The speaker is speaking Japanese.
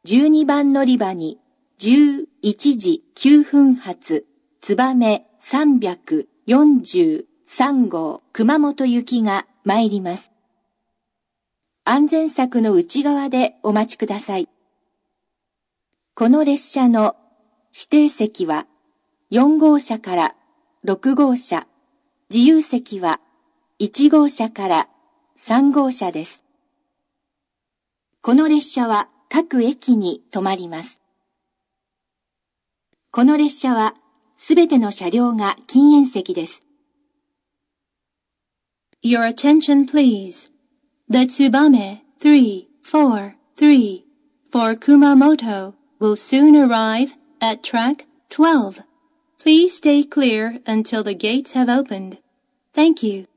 12番乗り場に11時9分発つばめ343号熊本行きが参ります。安全柵の内側でお待ちください。この列車の指定席は4号車から6号車、自由席は1号車から3号車です。この列車は各駅に止まります。この列車はすべての車両が禁煙席です。 Your attention please. The Tsubame 343 for Kumamoto will soon arrive at track 12. Please stay clear until the gates have opened. Thank you.